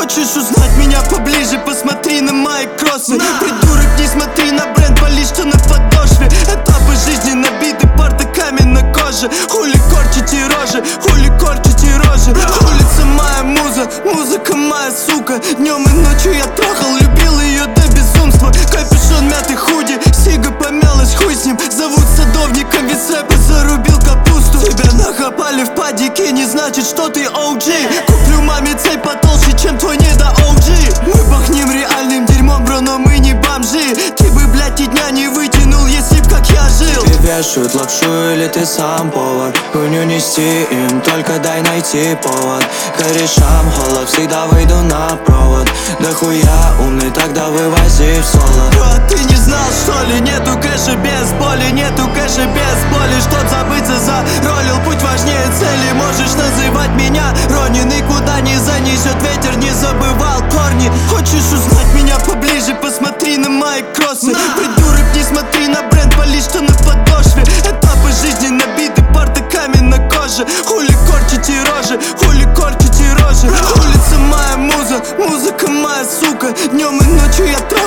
Хочешь узнать меня поближе, посмотри на мои кроссы. Придурок, не смотри на бренд, вали, что на подошве. Этапы жизни набиты бардаками на коже. Хули корчите рожи, хули корчите рожи. Улица моя муза, музыка моя сука. Днем и ночью я трахал, любил ее до безумства. Капюшон, мятый худи, сига помялась, хуй с ним. Зовут садовником, весь рэпа зарубил капусту. Тебя нахапали в падике, не значит, что ты OG. Куплю маме цей потолще, чем твой недо OG. Мы пахнем реальным дерьмом, бро, но мы не бомжи. Ты бы, блядь, и дня не вытянул, если б как я жил. Тебе вешают лапшу или ты сам повар? Хуйню нести им, только дай найти повод. Корешам холод, всегда выйду на провод. Да хуя умный, тогда вывози в соло. А ты не знал, что ли? Нету кэша без боли, нету кэша без боли. Чтоб забыться, заролил, путь важнее цели. Можешь называть меня Ронин, и куда не занесет ветер, не забывал корни. Хочешь узнать меня поближе, посмотри на мои кроссы. Придурок, не смотри на бренд, вали, что на подошве. Этапы жизни набиты бардаками на коже. Хули корчите рожи, хули корчите рожи. Улица моя муза, музыка моя сука. Днем и ночью я трахаю.